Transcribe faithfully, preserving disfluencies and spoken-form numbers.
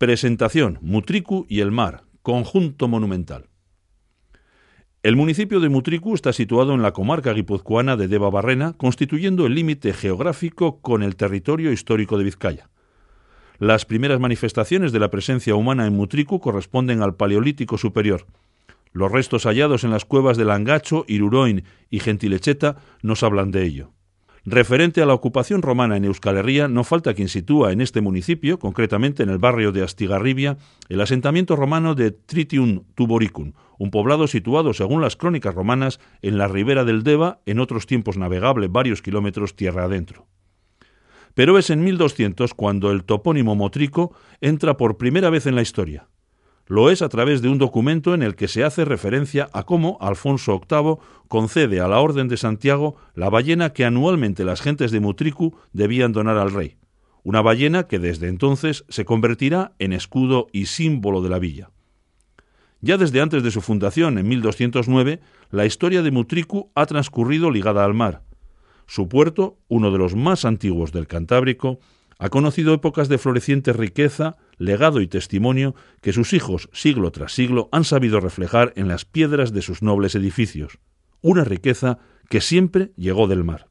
Presentación: Mutriku y el mar, conjunto monumental. El municipio de Mutriku está situado en la comarca guipuzcoana de Debabarrena, constituyendo el límite geográfico con el territorio histórico de Vizcaya. Las primeras manifestaciones de la presencia humana en Mutriku corresponden al Paleolítico Superior. Los restos hallados en las cuevas de Langacho, Iruroin y Gentilecheta nos hablan de ello. Referente a la ocupación romana en Euskal Herria, no falta quien sitúa en este municipio, concretamente en el barrio de Astigarribia, el asentamiento romano de Tritium Tuboricum, un poblado situado, según las crónicas romanas, en la ribera del Deva, en otros tiempos navegable varios kilómetros tierra adentro. Pero es en mil doscientos cuando el topónimo Motrico entra por primera vez en la historia. Lo es a través de un documento en el que se hace referencia a cómo Alfonso octavo concede a la Orden de Santiago la ballena que anualmente las gentes de Mutriku debían donar al rey, una ballena que desde entonces se convertirá en escudo y símbolo de la villa. Ya desde antes de su fundación, en mil doscientos nueve, la historia de Mutriku ha transcurrido ligada al mar. Su puerto, uno de los más antiguos del Cantábrico, ha conocido épocas de floreciente riqueza, legado y testimonio que sus hijos, siglo tras siglo, han sabido reflejar en las piedras de sus nobles edificios, una riqueza que siempre llegó del mar.